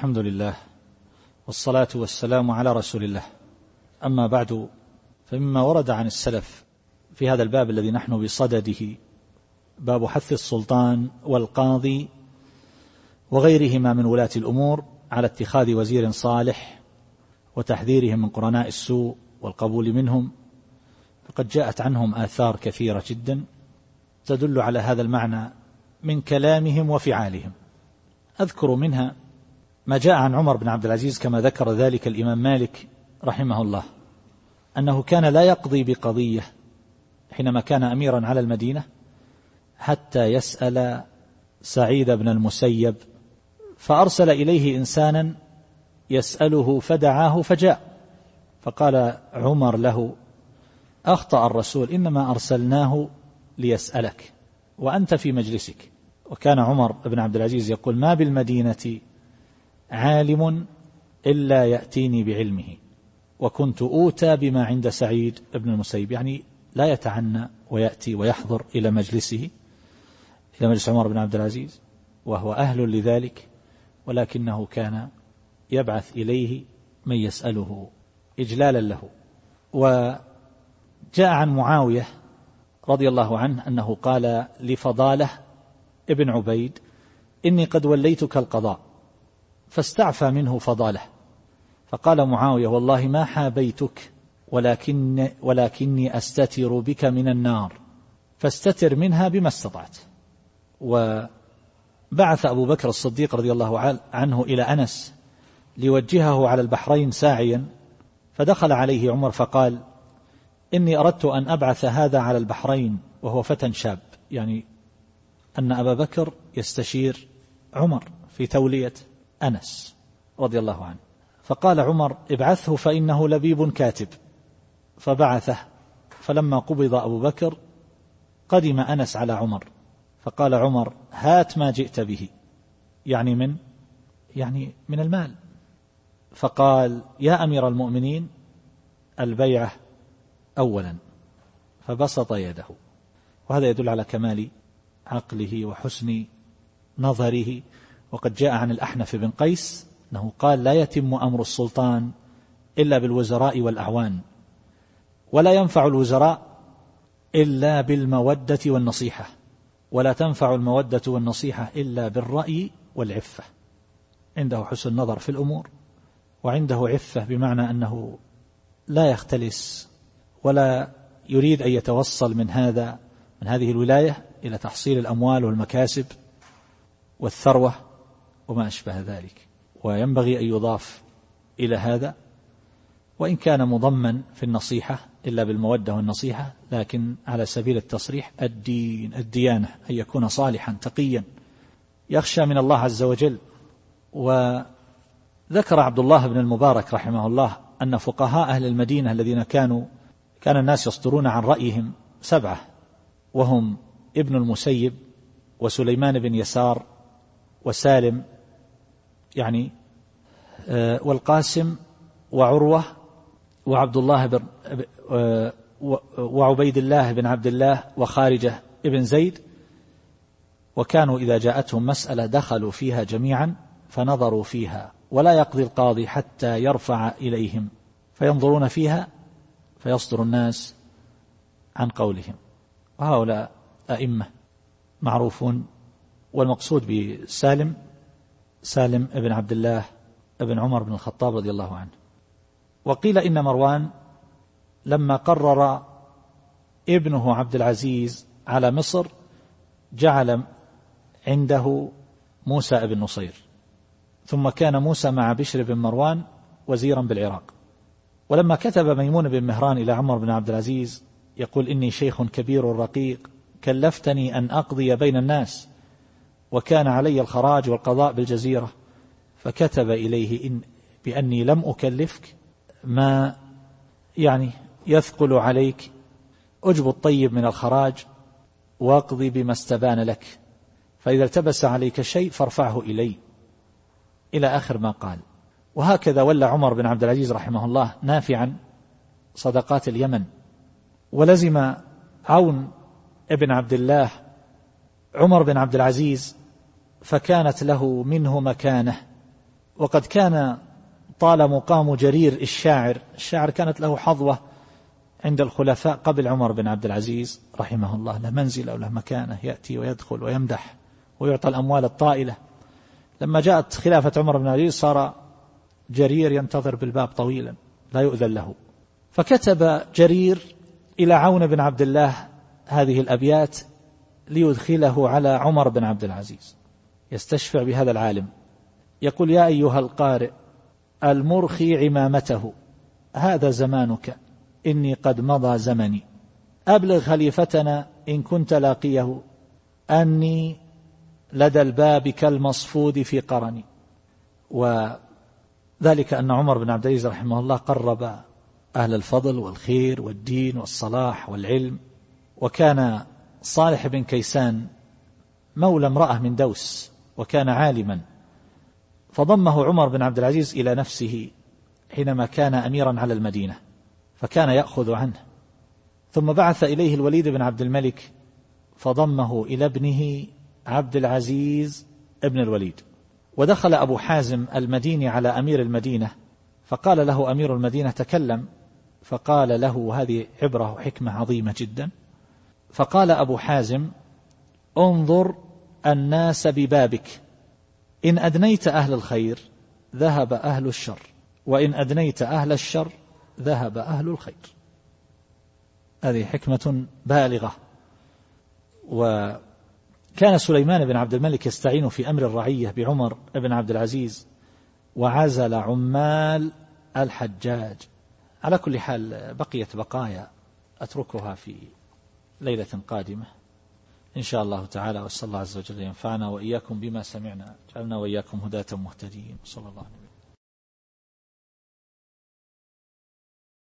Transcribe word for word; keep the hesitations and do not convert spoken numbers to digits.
الحمد لله والصلاة والسلام على رسول الله. أما بعد، فمما ورد عن السلف في هذا الباب الذي نحن بصدده، باب حث السلطان والقاضي وغيرهما من ولاة الأمور على اتخاذ وزير صالح وتحذيرهم من قرناء السوء والقبول منهم، فقد جاءت عنهم آثار كثيرة جدا تدل على هذا المعنى من كلامهم وفعالهم. أذكر منها ما جاء عن عمر بن عبد العزيز كما ذكر ذلك الإمام مالك رحمه الله، أنه كان لا يقضي بقضية حينما كان أميرا على المدينة حتى يسأل سعيد بن المسيب، فأرسل إليه إنسانا يسأله فدعاه فجاء، فقال عمر له: أخطأ الرسول، إنما أرسلناه ليسألك وأنت في مجلسك. وكان عمر بن عبد العزيز يقول: ما بالمدينة عالم إلا يأتيني بعلمه، وكنت أوتى بما عند سعيد بن المسيب، يعني لا يتعنى ويأتي ويحضر إلى مجلسه، إلى مجلس عمر بن عبد العزيز وهو أهل لذلك، ولكنه كان يبعث إليه من يسأله إجلالا له. وجاء عن معاوية رضي الله عنه أنه قال لفضالة ابن عبيد: إني قد وليتك القضاء، فاستعفى منه فضالة، فقال معاوية: والله ما حابيتك، ولكن ولكني أستتر بك من النار، فاستتر منها بما استطعت. وبعث أبو بكر الصديق رضي الله عنه إلى أنس ليوجهه على البحرين ساعيا، فدخل عليه عمر فقال: إني أردت أن أبعث هذا على البحرين وهو فتى شاب، يعني أن أبا بكر يستشير عمر في تولية أنس رضي الله عنه. فقال عمر: ابعثه فإنه لبيب كاتب، فبعثه. فلما قبض أبو بكر قدم أنس على عمر، فقال عمر: هات ما جئت به، يعني من يعني من المال. فقال: يا أمير المؤمنين، البيعة أولا، فبسط يده. وهذا يدل على كمال عقله وحسن نظره. وقد جاء عن الأحنف بن قيس أنه قال: لا يتم أمر السلطان إلا بالوزراء والأعوان، ولا ينفع الوزراء إلا بالمودة والنصيحة، ولا تنفع المودة والنصيحة إلا بالرأي والعفة. عنده حسن نظر في الأمور، وعنده عفة بمعنى أنه لا يختلس ولا يريد أن يتوصل من هذا من هذه الولاية إلى تحصيل الأموال والمكاسب والثروة وما أشبه ذلك. وينبغي أن يضاف إلى هذا، وإن كان مضمن في النصيحة إلا بالمودة والنصيحة، لكن على سبيل التصريح الدين الديانة، أن يكون صالحا تقيا يخشى من الله عز وجل. وذكر عبد الله بن المبارك رحمه الله أن فقهاء أهل المدينة الذين كانوا كان الناس يصدرون عن رأيهم سبعة، وهم ابن المسيب وسليمان بن يسار وسالم يعني والقاسم وعروة وعبد الله بن وعبيد الله بن عبد الله وخارجة ابن زيد. وكانوا إذا جاءتهم مسألة دخلوا فيها جميعا فنظروا فيها، ولا يقضي القاضي حتى يرفع إليهم فينظرون فيها فيصدر الناس عن قولهم. وهؤلاء أئمة معروفون. والمقصود بسالم سالم ابن عبد الله ابن عمر بن الخطاب رضي الله عنه. وقيل إن مروان لما قرر ابنه عبد العزيز على مصر جعل عنده موسى بن نصير، ثم كان موسى مع بشر بن مروان وزيرا بالعراق. ولما كتب ميمون بن مهران إلى عمر بن عبد العزيز يقول: إني شيخ كبير رقيق، كلفتني أن أقضي بين الناس، وكان علي الخراج والقضاء بالجزيرة، فكتب إليه إن بأني لم أكلفك ما يعني يثقل عليك، أجب الطيب من الخراج واقضي بما استبان لك، فإذا التبس عليك شيء فارفعه إلي، إلى آخر ما قال. وهكذا ولى عمر بن عبد العزيز رحمه الله نافعا صدقات اليمن، ولزم عون ابن عبد الله عمر بن عبد العزيز، فكانت له منه مكانة وقد كان طال مقام جرير الشاعر الشاعر كانت له حظوة عند الخلفاء قبل عمر بن عبد العزيز رحمه الله، له منزلة وله مكانة، يأتي ويدخل ويمدح ويعطى الأموال الطائلة. لما جاءت خلافة عمر بن عبد العزيز صار جرير ينتظر بالباب طويلا لا يؤذن له، فكتب جرير إلى عون بن عبد الله هذه الأبيات ليدخله على عمر بن عبد العزيز، يستشفع بهذا العالم. يقول: يا أيها القارئ المرخي عمامته هذا زمانك إني قد مضى زمني، أبلغ خليفتنا إن كنت لاقيه أني لدى الباب كالمصفود في قرني. وذلك أن عمر بن عبد العزيز رحمه الله قرب أهل الفضل والخير والدين والصلاح والعلم، وكان صالح بن كيسان مولى امرأة من دوس وكان عالما، فضمه عمر بن عبد العزيز إلى نفسه حينما كان أميرا على المدينة، فكان يأخذ عنه، ثم بعث إليه الوليد بن عبد الملك فضمه إلى ابنه عبد العزيز ابن الوليد. ودخل أبو حازم المديني على أمير المدينة فقال له أمير المدينة: تكلم. فقال له: هذه عبرة وحكمة عظيمة جدا. فقال أبو حازم: انظر الناس ببابك، إن أدنيت أهل الخير ذهب أهل الشر، وإن أدنيت أهل الشر ذهب أهل الخير. هذه حكمة بالغة. وكان سليمان بن عبد الملك يستعين في أمر الرعية بعمر بن عبد العزيز، وعزل عمال الحجاج. على كل حال بقيت بقايا أتركها في ليلة قادمة إن شاء الله تعالى، وصلى الله عز وجل ينفعنا وإياكم بما سمعنا، جعلنا وإياكم هداة مهتدين، صلى الله عليه وسلم.